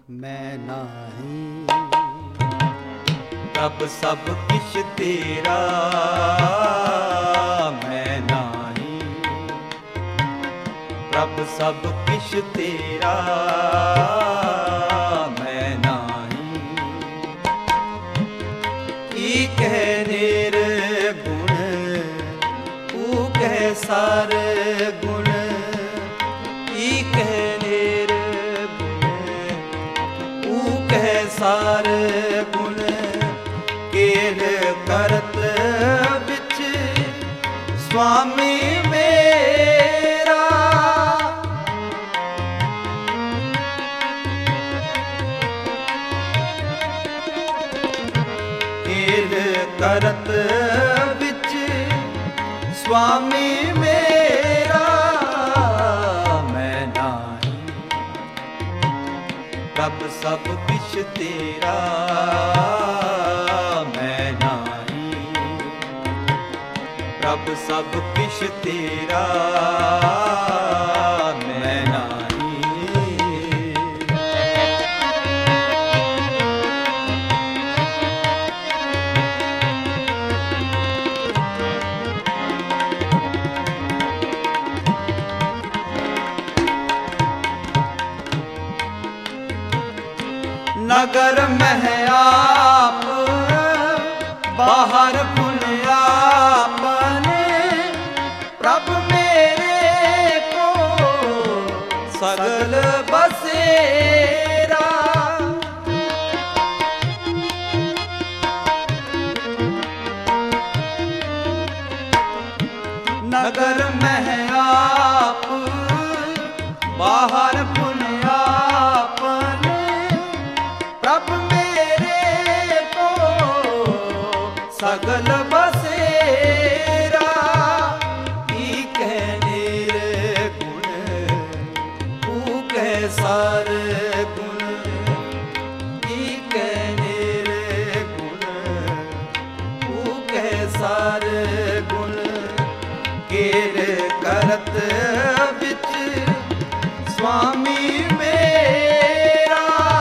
मैं नाही। प्रभ सब किश तेरा मैं नाही। प्रभ सब किश तेरा मैं नाही। ई कह निर्गुण ऊ कह सार गुण। ई कह निर्गुण ऊ कह सार गुण। केर करत विच स्वामी मेरा। केर करत विच स्वामी मेरा मैं नाही। प्रभ सब किश तेरा मैं नाही। प्रभ सब किश तेरा मैं नाही। नगर मह आप बाहर खुल आपने। प्रभ मेरे को सगल बसेरा। नगर मह आप बाहर खुल आपने। प्रभ मेरे को सगल बसेरा। ई कह निर्गुण ऊ कह सार गुण। ई कह निर्गुण ऊ कह सार गुण। केर करत विच स्वामी मेरा।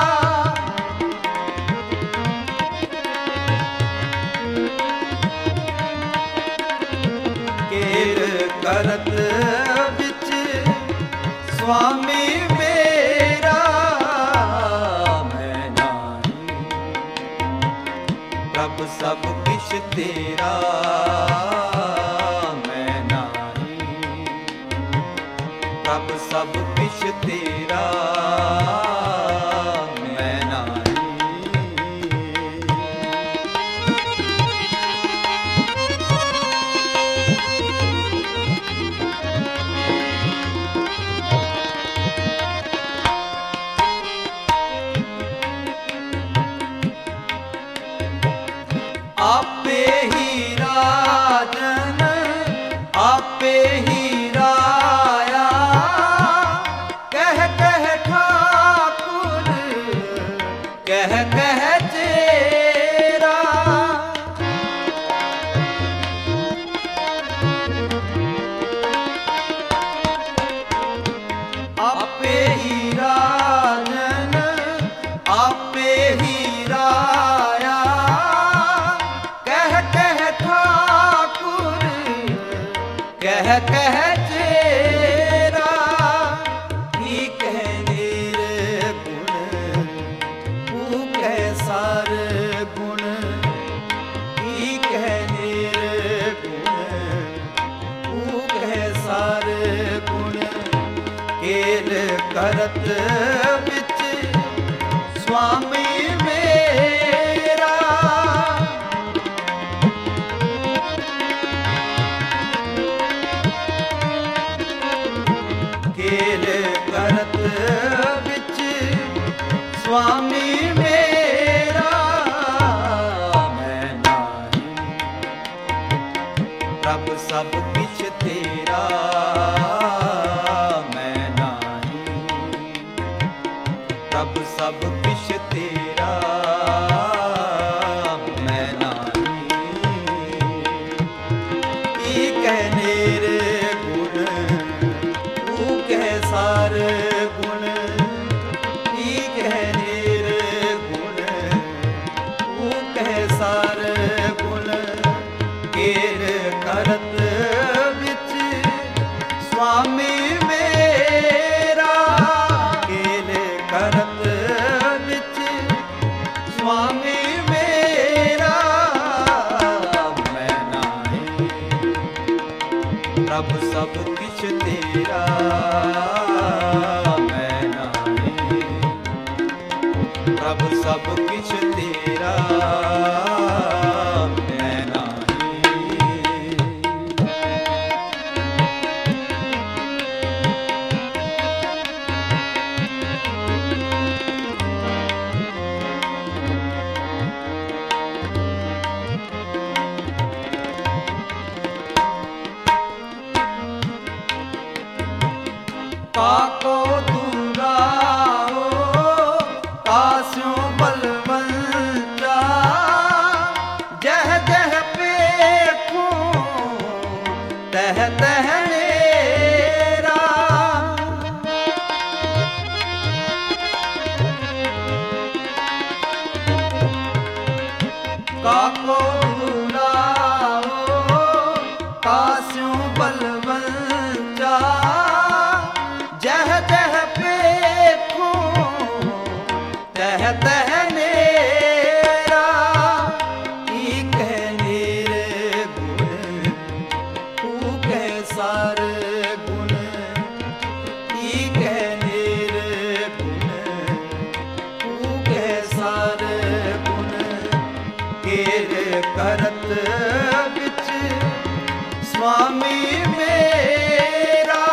करत विच स्वामी मेरा मैं नाही। प्रभ सब किश तेरा मैं नाही। प्रभ सब किश तेरा मैं नाही। आपे ही राजन आपे ही राया। कह कह ठाकुर कह कह चेरा। आपे ही राजन आपे ही राया। कह कह ठाकुर कह कह चेरा। ई कह निर्गुण ऊ कह सार गुण। ई कह निर्गुण ऊ कह सार गुण। केर करत विच स्वामी मेरा। केर करत विच स्वामी मेरा मैं नाही। प्रभ सब किश तेरा मैं नाही। प्रभ सब किश तेरा मैं नाही। ई कह निर्गुण ऊ कह सार गुण। ई कह ਪ੍ਰਭ ਸਭ ਕਿਛ ਤੇਰਾ ਮੈਂ ਨਾਹੀ। ਕਾਕੋ ਦੁਰਾਓ ਕਾਸਿਓ ਬਲਵੰਤਾ ਜਹ ਜਹ ਪੇਖੋ ਤਹ ਤਹ ਨੇਰਾ। ਕਾਕੋ ਦੁਰਾਓ ਕਾਸਿਓ ਬਲਵੰਤਾ ਜਹ ਜਹ ਪੇਖੋ ਤਹ ਤਹ ਨੇਰਾ। ਈਕ ਹੈ ਨਿਰਗੁਣ ਤੂੰ ਕਹਿ ਸਾਰ ਗੁਣ। ਈਕ ਹੈ ਨਿਰਗੁਣ ਤੂੰ ਕਹਿ ਸਾਰ ਗੁਣ। ਕੇਰ ਕਰਤ ਵਿੱਚ ਸੁਆਮੀ ਮੇਰਾ।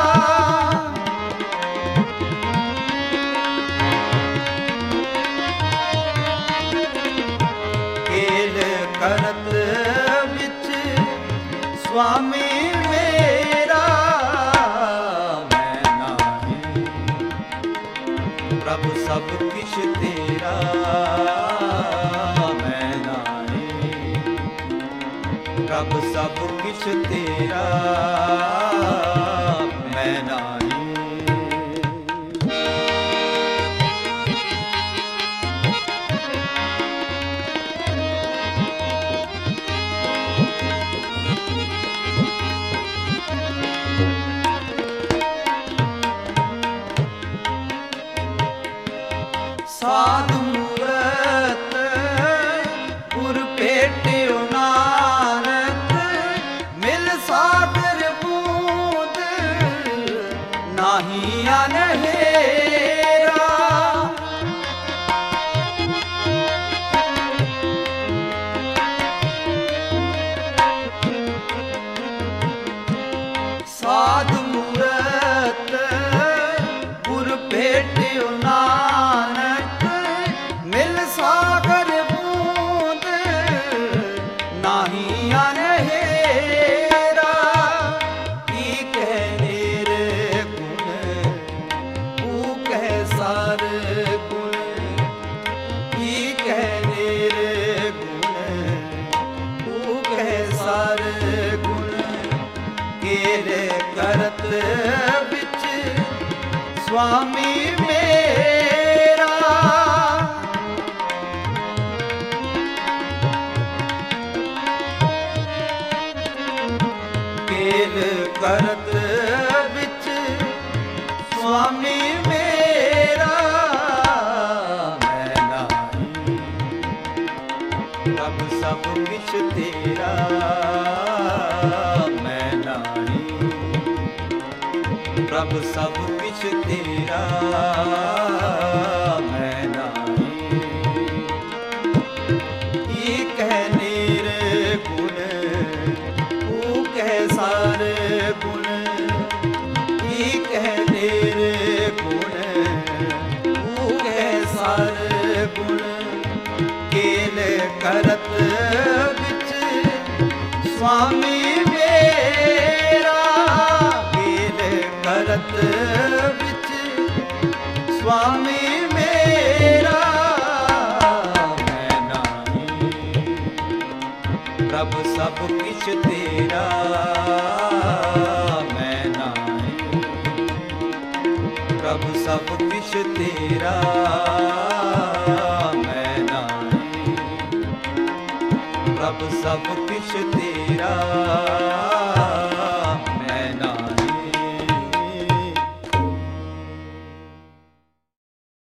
ਕਰਤ ਵਿੱਚ ਸੁਆਮੀ ਮੇਰਾ ਮੈਂ ਨਾਹੀ। ਪ੍ਰਭ ਸਭ ਕਿਛ ਤੇਰਾ ਮੈਂ ਨਾਹੀ। ਪ੍ਰਭ ਸਭ ਕਿਛ ਤੇਰਾ ਮੈਂ ਨਾਹੀ। ਸਾਧ ਮੂਰਤ ਗੁਰ ਭੇਟਿਓ ਨਾਨਕ ਮਿਲ ਸਾਗਰ ਬੂੰਦ ਨਾਹੀ ਅਨਹੇਰਾ। ਸਾਧ ਮੂਰਤ ਗੁਰ ਭੇਟਿਓ ਨਾਨਕ ਮਿਲ ਸਾਗਰ ਬੂੰਦ ਨਾਹੀ ਅਨਹੇਰਾ। ਈਕ ਹੈ ਨਿਰਗੁਣ ਤੂੰ ਕਹਿ ਸਾਰ ਗੁਣ। ਈਕ ਹੈ ਨਿਰਗੁਣ ਤੂੰ ਕਹਿ ਸਾਰ ਗੁਣ। ਕੇਰੇ ਕਰਤ ਵਿੱਚ ਸੁਆਮੀ ਮੇਰਾ। ਕੇਲ ਕਰਤ ਵਿੱਚ ਸੁਆਮੀ ਮੇਰਾ ਮੈਂ ਨਾਹੀ। ਪ੍ਰਭ ਸਭ ਕਿਛ ਤੇਰਾ ਮੈਂ ਨਾਹੀ। ਪ੍ਰਭ ਸਭ ਕਿਛ ਤੇਰਾ ਮੈਂ ਨਾਹੀ। ਈਕ ਹੈ ਨਿਰਗੁਣ ਤੂੰ ਕਹਿ ਸਾਰ ਗੁਣ। ਈਕ ਹੈ ਨਿਰਗੁਣ ਤੂੰ ਕਹਿ ਸਾਰ ਗੁਣ। ਕੇਲ ਕਰਤ ਵਿੱਚ ਸੁਆਮੀ ਮੇਰਾ। ਕੇਲ ਕਰਤ ਵਿੱਚ ਸੁਆਮੀ ਮੇਰਾ ਮੈਂ ਨਾਹੀ। ਪ੍ਰਭ ਸਭ ਕਿਛ ਤੇਰਾ ਮੈਂ ਨਾਹੀ। ਪ੍ਰਭ ਸਭ ਕਿਛ ਤੇਰਾ ਮੈਂ ਨਾਹੀ। ਪ੍ਰਭ ਸਭ ਕਿਛ ਤੇਰਾ